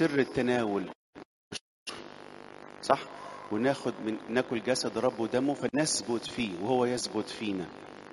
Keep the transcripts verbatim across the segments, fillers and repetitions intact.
سر التناول، صح؟ وناخد من ناكل جسد رب ودمه فنثبت فيه وهو يثبت فينا.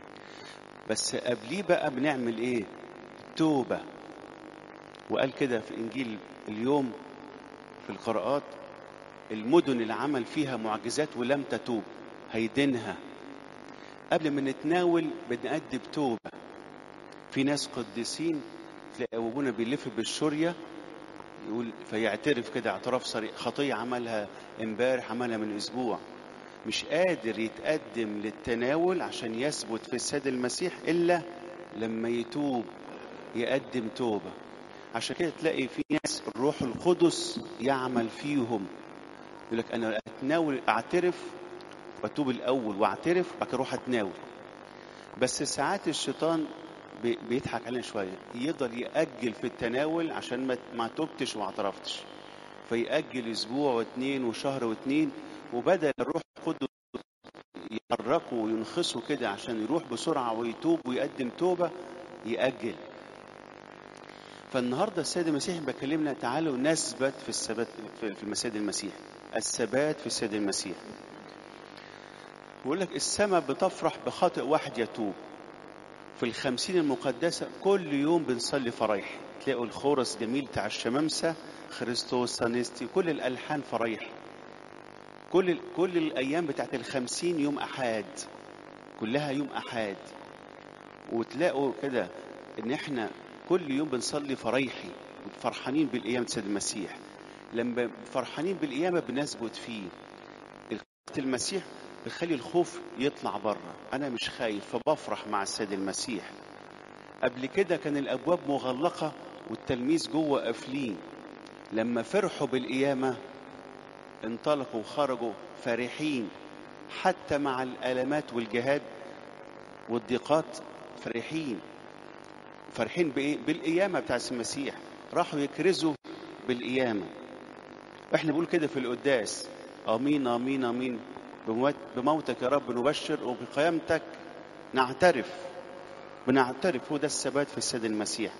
بس قبليه بقى بنعمل ايه؟ توبة. وقال كده في انجيل اليوم في القراءات: المدن اللي عمل فيها معجزات ولم تتوب هيدينها. قبل ما نتناول بنقدم توبة. في ناس قديسين تلاقي ابونا بيلف بالشورية يقول فيعترف كده اعتراف صريح، خطية عملها امبارح عملها من اسبوع، مش قادر يتقدم للتناول عشان يثبت في السيد المسيح الا لما يتوب، يقدم توبة. عشان كده تلاقي في ناس الروح القدس يعمل فيهم، يقول لك انا اتناول اعترف واتوب الاول واعترف بعد كده اروح اتناول. بس ساعات الشيطان بيضحك علينا شويه، يفضل ياجل في التناول عشان ما ما توبتش وما اعترفتش، فيأجل اسبوع واثنين وشهر واثنين، وبدل الروح القدس يحركه وينخسه كده عشان يروح بسرعه ويتوب ويقدم توبه يأجل. فالنهارده السيد المسيح بيكلمنا تعالوا نثبت في الثبات في المسيح المسيح، الثبات في السيد المسيح. بيقول لك السماء بتفرح بخاطئ واحد يتوب. في الخمسين المقدسة كل يوم بنصلي فرايح، تلاقوا الخورس جميل بتاع الشمامسة، خريستوس سانستي، كل الألحان فرايح. كل كل الأيام بتاعت الخمسين يوم أحاد، كلها يوم أحاد. وتلاقوا كده إن إحنا كل يوم بنصلي فرايحي وفرحانين بالقيامة السيد المسيح. لما فرحانين بالقيامة بنثبت فيه. المسيح بيخلي الخوف يطلع بره، انا مش خايف فبفرح مع السيد المسيح. قبل كده كان الابواب مغلقه والتلميذ جوه قافلين، لما فرحوا بالقيامه انطلقوا وخرجوا فرحين، حتى مع الالمات والجهاد والضيقات فرحين. فرحين بايه؟ بالقيامه بتاع المسيح، راحوا يكرزوا بالقيامه. واحنا بنقول كده في القداس: امين امين امين بموتك يا رب نبشر وبقيامتك نعترف. بنعترف، هو ده الثبات في السيد المسيح.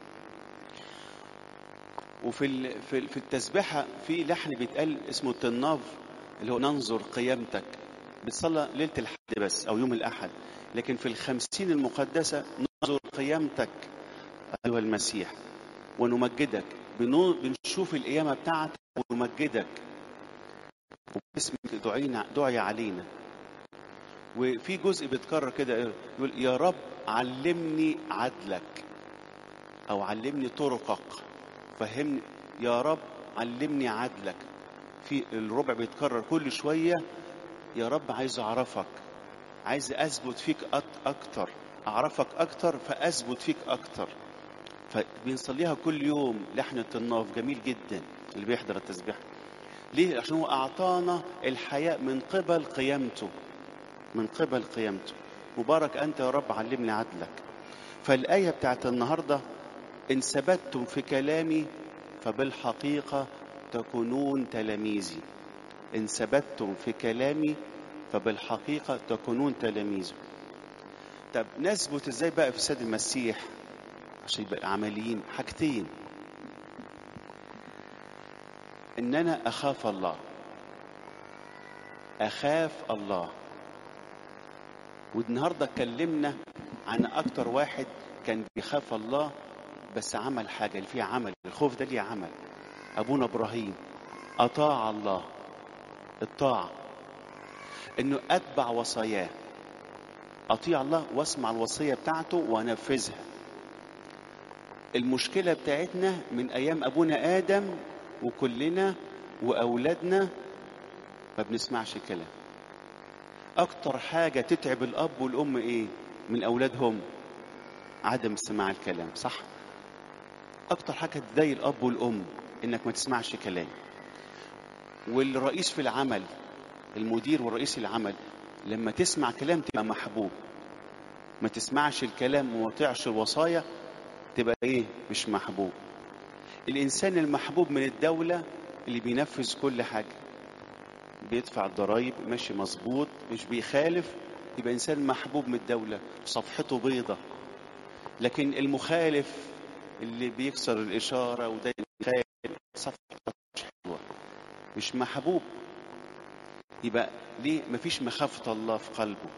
وفي في التسبيحه في لحن بيتقال اسمه الطناف، اللي هو ننظر قيامتك، بتصلى ليله الحد بس او يوم الاحد. لكن في الخمسين المقدسه ننظر قيامتك ايها المسيح ونمجدك، بنشوف القيامه بتاعتك ونمجدك وباسمك دعينا دعي علينا. وفي جزء بيتكرر كده يقول: يا رب علمني عدلك، او علمني طرقك، فهمني يا رب علمني عدلك. في الربع بيتكرر كل شويه: يا رب عايز اعرفك، عايز اثبت فيك اكتر، اعرفك اكتر فاثبت فيك اكتر. فبنصليها كل يوم لحن الطناف جميل جدا اللي بيحضر التسبيح. ليه؟ عشان هو اعطانا الحياه من قبل قيامته، من قبل قيامته. مبارك أنت يا رب علمني عدلك. فالآية بتاعت النهاردة: إن ثبتتم في كلامي فبالحقيقة تكونون تلاميذي. إن ثبتتم في كلامي فبالحقيقة تكونون تلاميذي. طب نثبت إزاي بقى في السيد المسيح عشان يبقى عمليين؟ حاجتين: إن أنا أخاف الله، أخاف الله. والنهارده اتكلمنا عن اكتر واحد كان بيخاف الله بس عمل حاجه اللي فيها عمل، الخوف ده ليه عمل. ابونا ابراهيم اطاع الله، الطاعه انه اتبع وصاياه، اطيع الله واسمع الوصيه بتاعته وانفذها. المشكله بتاعتنا من ايام ابونا ادم وكلنا واولادنا ما بنسمعش كلام. اكتر حاجه تتعب الاب والام ايه من اولادهم؟ عدم استماع الكلام، صح؟ اكتر حاجه تضايق الاب والام انك ما تسمعش كلام. والرئيس في العمل، المدير والرئيس العمل، لما تسمع كلام تبقى محبوب. ما تسمعش الكلام وما تطيعش الوصايا تبقى ايه؟ مش محبوب. الانسان المحبوب من الدوله اللي بينفذ كل حاجه، بيدفع الضرايب، ماشي مظبوط، مش بيخالف، يبقى انسان محبوب من الدوله، صفحته بيضه. لكن المخالف اللي بيكسر الاشاره وده يخالف صفحة حلوة، مش محبوب. يبقى ليه مفيش مخافة الله في قلبه؟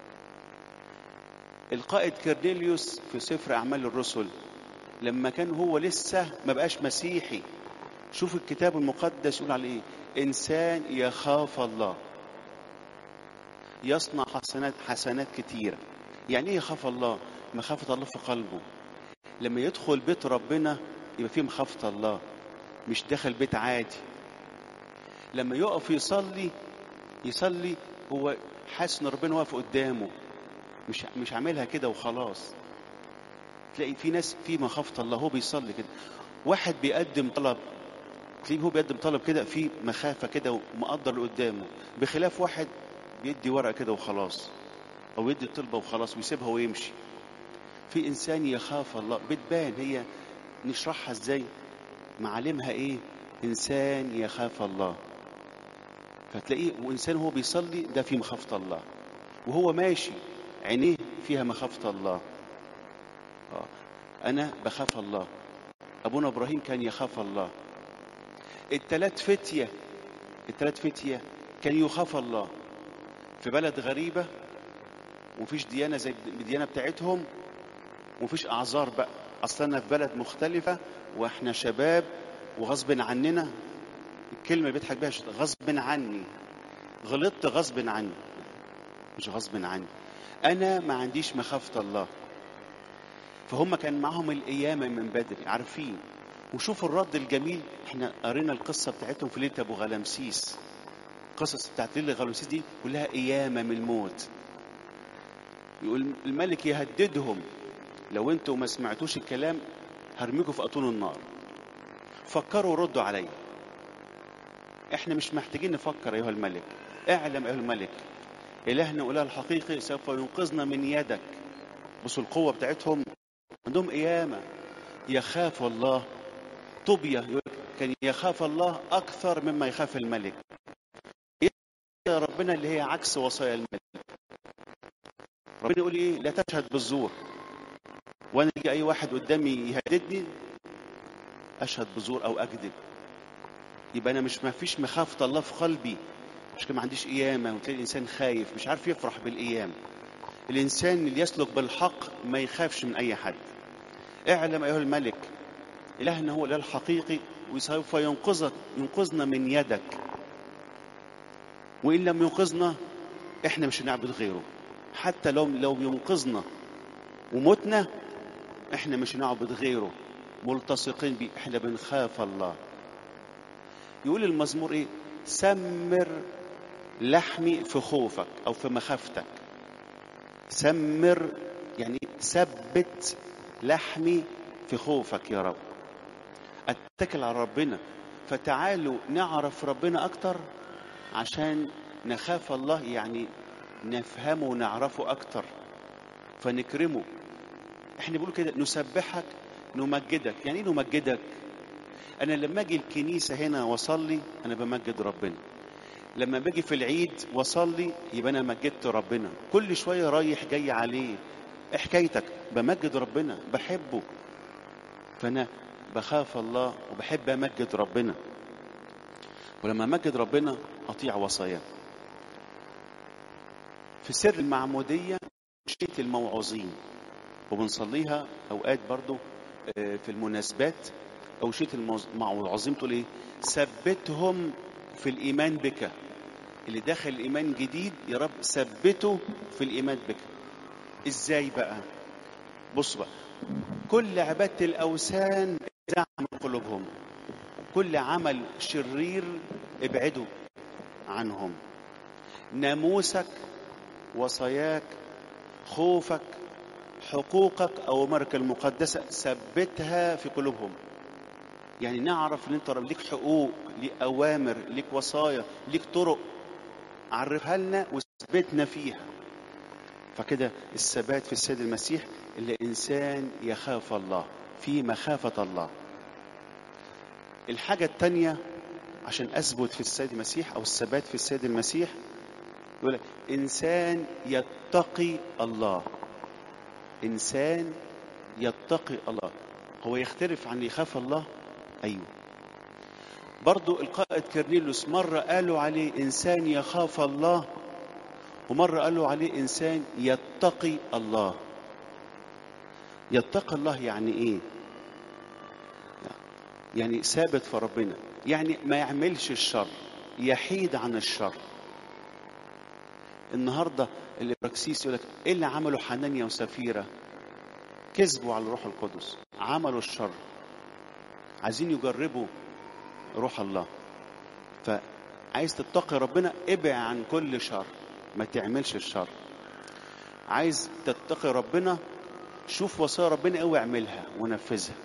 القائد كيرنيليوس في سفر أعمال الرسل لما كان هو لسه ما بقاش مسيحي، شوف الكتاب المقدس يقول عليه إيه؟ إنسان يخاف الله يصنع حسنات حسنات كتيرة. يعني إيه يخاف الله؟ مخافة الله في قلبه. لما يدخل بيت ربنا يبقى فيه مخافة الله، مش داخل بيت عادي. لما يقف يصلي يصلي هو حاسس ان ربنا واقف قدامه، مش مش عاملها كده وخلاص. تلاقي في ناس في مخافة الله هو بيصلي كده. واحد بيقدم طلب تلاقيه هو بيقدم طلب كده في مخافة كده ومقدر اللي قدامه، بخلاف واحد بيدي ورقة كده وخلاص، او يدي الطلبة وخلاص ويسيبها ويمشي. في انسان يخاف الله بتبان، هي نشرحها ازاي؟ معالمها ايه؟ انسان يخاف الله. فتلاقيه وانسان هو بيصلي ده في مخافة الله، وهو ماشي عينيه فيها مخافة الله. آه. انا بخاف الله. ابونا ابراهيم كان يخاف الله. التلات فتية التلات فتية كان يخاف الله في بلد غريبة، ومفيش ديانة زي الديانة بتاعتهم، ومفيش اعذار بقى، اصلنا في بلد مختلفة واحنا شباب وغصب عننا. الكلمة اللي بيضحك بيها غصب عني، غلطت غصب عني، مش غصب عني، انا ما عنديش مخافة الله. فهم كان معهم القيامة من بدري عارفين. وشوفوا الرد الجميل، احنا قرينا القصة بتاعتهم في ليلة ابو غلامسيس. القصص بتاعت ليلة غلامسيس دي كلها قيامة من الموت. يقول الملك يهددهم، لو انتوا ما سمعتوش الكلام هرميكوا في اطون النار. فكروا وردوا عليا. احنا مش محتاجين نفكر ايها الملك، اعلم ايها الملك الهنا اله الحقيقي سوف ينقذنا من يدك. بصوا القوة بتاعتهم، عندهم قيامة. يخاف الله. طوبيا كان يخاف الله أكثر مما يخاف الملك. يا ربنا اللي هي عكس وصايا الملك. ربنا يقول إيه؟ لا تشهد بالزور. وأنا يجي أي واحد قدامي يهددني أشهد بزور أو أكذب. يبقى أنا مش ما فيش مخافة الله في قلبي، مش كده ما عنديش قيامة. وتلاقي الإنسان خايف مش عارف يفرح بالقيام. الإنسان اللي يسلك بالحق ما يخافش من أي حد. اعلم أيها الملك إلهنا هو الإله الحقيقي وسوف ينقذك ينقذنا من يدك، وإن لم ينقذنا إحنا مش هنعبد غيره. حتى لو لو ينقذنا ومتنا إحنا مش هنعبد غيره، ملتصقين بيه، إحنا بنخاف الله. يقول المزمور إيه؟ سمر لحمي في خوفك أو في مخافتك. سمر يعني ثبت لحمي في خوفك يا رب. اتكل على ربنا. فتعالوا نعرف ربنا اكتر عشان نخاف الله، يعني نفهمه ونعرفه اكتر فنكرمه. احنا بنقول كده نسبحك نمجدك. يعني ايه نمجدك؟ انا لما اجي الكنيسه هنا واصلي انا بمجد ربنا. لما باجي في العيد واصلي يبقى انا مجدت ربنا. كل شويه رايح جاي عليه. إيه حكايتك؟ بمجد ربنا بحبه. فانا بخاف الله وبحب امجد ربنا، ولما امجد ربنا اطيع وصاياه. في سر المعموديه شيت الموعظين وبنصليها اوقات برضو في المناسبات. او شيت الموعظين تقول ايه؟ ثبتهم في الايمان بك. اللي داخل الايمان جديد يا رب ثبته في الايمان بك. ازاي بقى؟ بص بقى، كل عباده الاوثان ازاع من قلوبهم، كل عمل شرير ابعدوا عنهم. ناموسك وصاياك خوفك حقوقك أوامرك المقدسة ثبتها في قلوبهم. يعني نعرف ان انت ليك حقوق، ليك أوامر، ليك وصايا، ليك طرق، عرفها لنا وثبتنا فيها. فكده الثبات في السيد المسيح اللي إنسان يخاف الله، في مخافة الله. الحاجة التانية عشان أثبت في السيد المسيح أو الثبات في السيد المسيح يقول إنسان يتقي الله. إنسان يتقي الله. هو يختلف عن يخاف الله؟ أيوه. برضو القائد كرنيليوس مرة قالوا عليه إنسان يخاف الله، ومرة قالوا عليه إنسان يتقي الله. يتقي الله يعني إيه؟ يعني ثابت في ربنا، يعني ما يعملش الشر، يحيد عن الشر. النهاردة الإبراكسيس يقول لك إيه اللي عمله حنانيا وسفيرة؟ كذبوا على الروح القدس، عملوا الشر، عايزين يجربوا روح الله. فعايز تتقي ربنا، ابعد عن كل شر، ما تعملش الشر. عايز تتقي ربنا، شوف وصايا ربنا قوي اعملها ونفذها.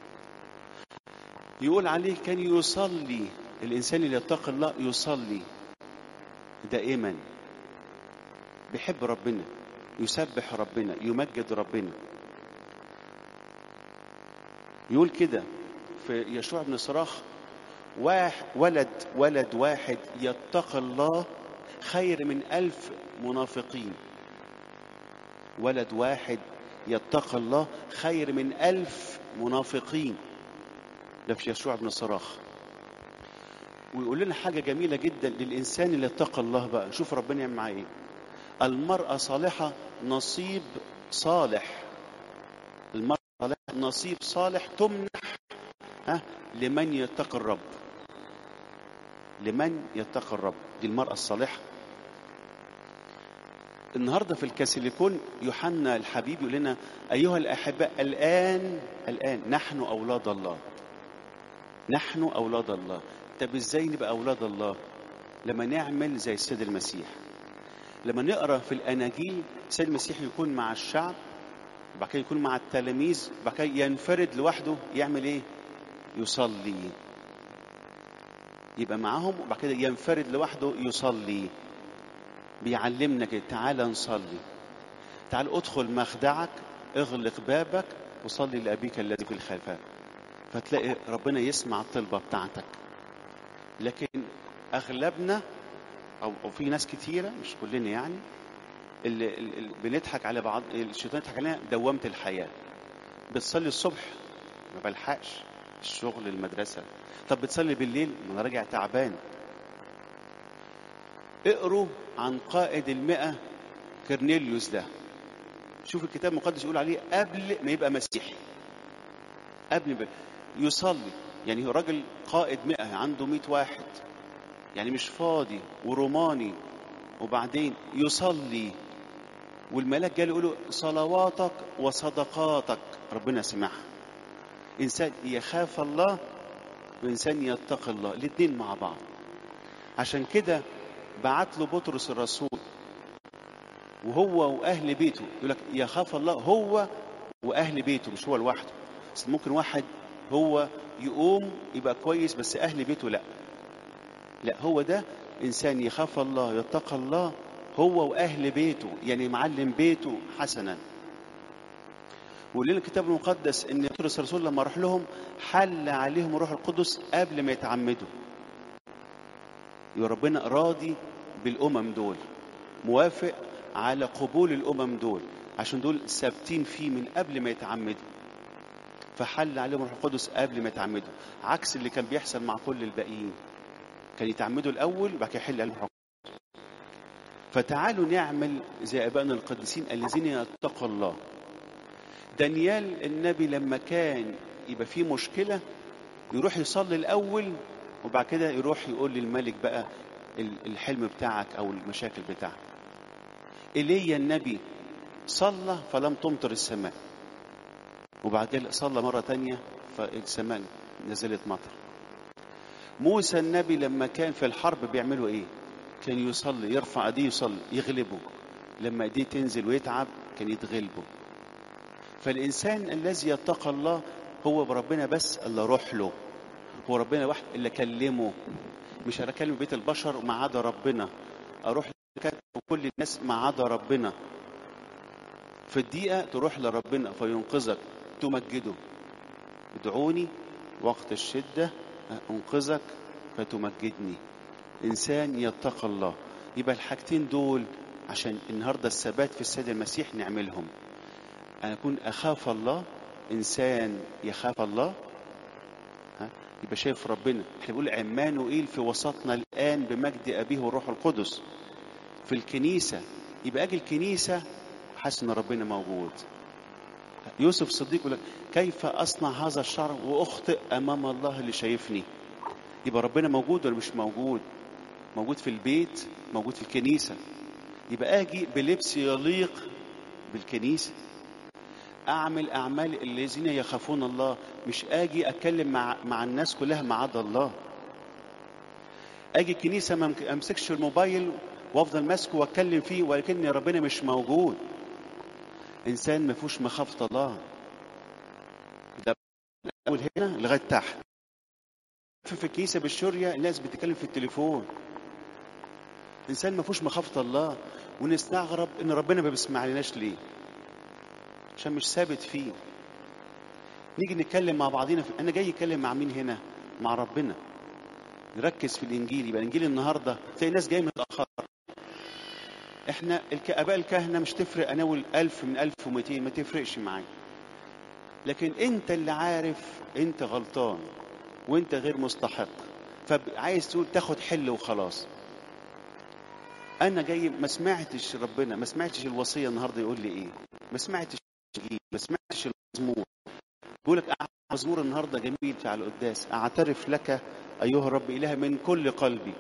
يقول عليه كان يصلي، الانسان اللي يتقي الله يصلي دائما، بيحب ربنا، يسبح ربنا، يمجد ربنا. يقول كده في يشوع بن صراخ: واحد ولد ولد واحد يتقي الله خير من ألف منافقين. ولد واحد يتقي الله خير من ألف منافقين. ده في يشوع بن صراخ. ويقول لنا حاجة جميلة جدا للإنسان اللي يتقي الله بقى. شوف ربنا يعمل معاه إيه: المرأة صالحة نصيب صالح. المرأة صالحة نصيب صالح تمنح ها لمن يتقي الرب. لمن يتقي الرب، دي المرأة الصالحة. النهارده في الكاثوليكون يوحنا الحبيب يقول لنا: أيها الأحباء الآن الآن نحن أولاد الله. نحن أولاد الله. طب إزاي نبقى أولاد الله؟ لما نعمل زي السيد المسيح. لما نقرأ في الأناجيل السيد المسيح يكون مع الشعب، وبعد كده يكون مع التلاميذ، وبعد كده ينفرد لوحده يعمل إيه؟ يصلي. يبقى معاهم وبعد كده ينفرد لوحده يصلي. بيعلمنا كده: تعال نصلي، تعال ادخل مخدعك، اغلق بابك وصلي لأبيك الذي في الخفاء، فتلاقي ربنا يسمع الطلبة بتاعتك. لكن أغلبنا أو, أو في ناس كتيرة، مش كلنا يعني، اللي, اللي بنضحك على بعض، الشيطان يضحك علينا دوامة الحياة. بتصلي الصبح ما بلحقش، الشغل، المدرسة. طب بتصلي بالليل؟ ما أنا راجع تعبان. اقروا عن قائد المئة كرنيليوس ده. شوف الكتاب المقدس يقول عليه قبل ما يبقى مسيحي، قبل ما يصلي. يعني هو راجل قائد مئة عنده مئة واحد، يعني مش فاضي وروماني، وبعدين يصلي. والملاك جاي يقول له: صلواتك وصدقاتك ربنا سمعها. إنسان يخاف الله وإنسان يتقي الله، الاثنين مع بعض. عشان كده بعت له بطرس الرسول وهو وأهل بيته، يقول لك يخاف الله هو وأهل بيته، مش هو لوحده. بس ممكن واحد هو يقوم يبقى كويس بس أهل بيته لا. لا، هو ده إنسان يخاف الله يتقى الله هو وأهل بيته، يعني معلم بيته حسنا. ويقول لنا الكتاب المقدس إن بطرس الرسول لما راح لهم حل عليهم الروح القدس قبل ما يتعمدوا. يبقى ربنا راضي بالأمم دول، موافق على قبول الأمم دول، عشان دول ثابتين فيه من قبل ما يتعمدوا. فحل عليهم الروح القدس قبل ما يتعمدوا، عكس اللي كان بيحصل مع كل الباقيين. كان يتعمدوا الأول وبعد كده يحل عليهم الروح القدس. فتعالوا نعمل زي آبائنا القديسين الذين يتقوا الله. دانيال النبي لما كان يبقى فيه مشكلة يروح يصلي الأول، وبعد كده يروح يقول للملك بقى الحلم بتاعك أو المشاكل بتاعك. إيليا النبي صلى فلم تمطر السماء، وبعد كده صلى مرة تانية فالسماء نزلت مطر. موسى النبي لما كان في الحرب بيعملوا ايه؟ كان يصلي، يرفع ايديه يصلي يغلبه. لما ايديه تنزل ويتعب كان يتغلبه. فالإنسان الذي يتقى الله هو بربنا بس اللي روح له، هو ربنا واحد اللي كلمه. مش انا اكلم بيت البشر ما عدا ربنا، اروح وكل الناس ما عدا ربنا. في الدقيقة تروح لربنا فينقذك، تمجده. ادعوني وقت الشدة انقذك فتمجدني. إنسان يتقى الله. يبقى الحاجتين دول عشان النهاردة الثبات في السيد المسيح نعملهم. أنا أكون أخاف الله، إنسان يخاف الله، ها؟ يبقى شايف ربنا. احنا بنقول عمانوئيل في وسطنا الآن بمجد أبيه والروح القدس. في الكنيسة يبقى أجي الكنيسة حاسس إن ربنا موجود. يوسف الصديق يقول لك كيف أصنع هذا الشر وأخطئ أمام الله اللي شايفني. يبقى ربنا موجود ولا مش موجود؟ موجود في البيت، موجود في الكنيسة. يبقى أجي بلبس يليق بالكنيسة، أعمل أعمال الذين يخافون الله، مش أجي أتكلم مع مع الناس كلها ما عدا الله. أجي الكنيسة ما أمسكش الموبايل وأفضل ماسكه وأتكلم فيه ولكن ربنا مش موجود. إنسان ما فيهوش مخافة الله. ده أول هنا لغاية تحت. في الكنيسة بالشورية الناس بتتكلم في التليفون. إنسان ما فيهوش مخافة الله، ونستغرب إن ربنا ما بيسمع لناش ليه؟ عشان مش ثابت فيه. نيجي نتكلم مع بعضينا في... أنا جاي أتكلم مع مين هنا؟ مع ربنا. نركز في الإنجيل. يبقى الإنجيل النهاردة تلاقي ناس جاية متأخر. إحنا الآباء الكهنة مش تفرق أناول ألف من ألف ومئتين، ما تفرقش معايا. لكن أنت اللي عارف أنت غلطان وأنت غير مستحق، فعايز تقول تاخد حل وخلاص. أنا جاي ما سمعتش ربنا، ما سمعتش الوصية النهاردة يقول لي إيه، ما سمعتش الإنجيل، ما سمعتش المزمور. يقول لك مزمور النهاردة جميل في على القداس، أعترف لك أيها الرب إله من كل قلبي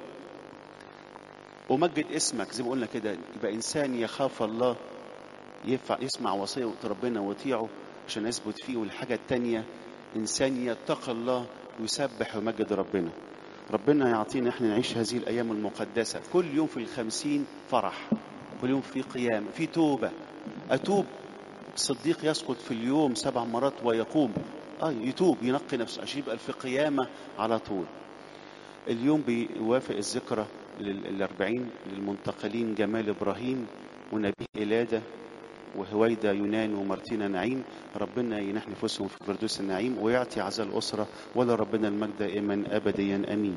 ومجد اسمك. زي ما قلنا كده يبقى إنسان يخاف الله ينفع يسمع وصية ربنا ويطيعه عشان يثبت فيه. والحاجة التانية إنسان يتقى الله ويسبح ويمجد ربنا. ربنا يعطينا احنا نعيش هذه الأيام المقدسة. كل يوم في الخمسين فرح، كل يوم في قيام، في توبة. أتوب. الصديق يسقط في اليوم سبع مرات ويقوم. آه يتوب ينقي نفسه عشان يبقى في قيامة على طول. اليوم بيوافق الذكرى الأربعين للمنتقلين جمال إبراهيم ونبيه إلادة وهويدا يونان ومارتينا نعيم. ربنا ينح نفوسهم في فردوس النعيم ويعطي عزاء الأسرة ولا ربنا المجد دائما أبديا أمين.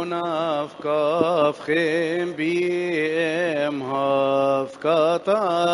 ליבונף כף חם בי אמהף קטן